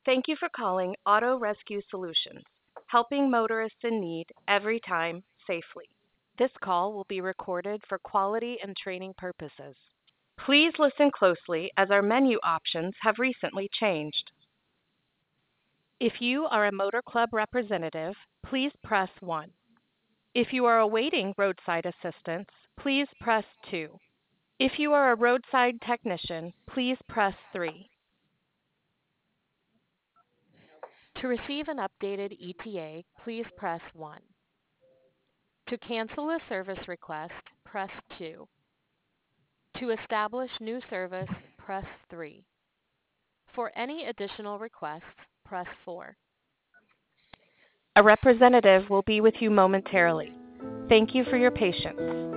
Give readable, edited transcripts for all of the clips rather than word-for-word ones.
Thank you for calling Auto Rescue Solutions, helping motorists in need every time safely. This call will be recorded for quality and training purposes. Please listen closely as our menu options have recently changed. If you are a Motor Club representative, please press 1. If you are awaiting roadside assistance, please press 2. If you are a roadside technician, please press 3. To receive an updated ETA, please press 1. To cancel a service request, press 2. To establish new service, press 3. For any additional requests, press 4. A representative will be with you momentarily. Thank you for your patience.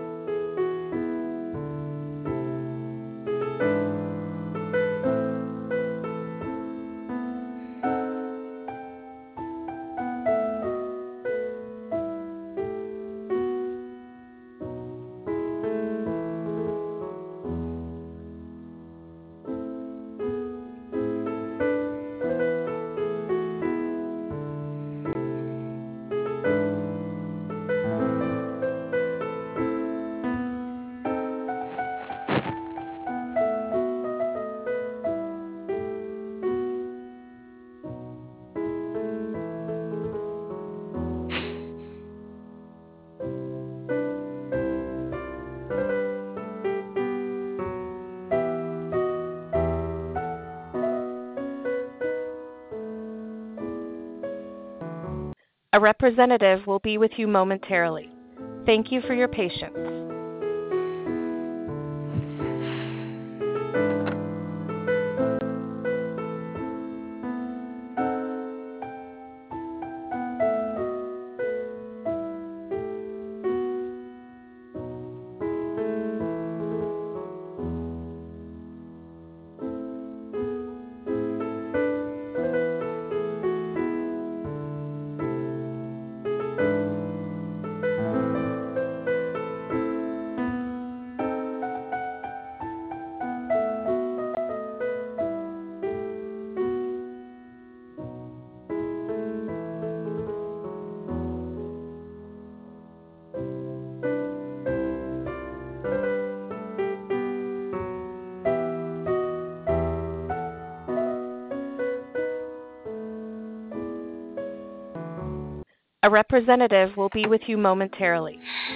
A representative will be with you momentarily. Thank you for your patience. A representative will be with you momentarily.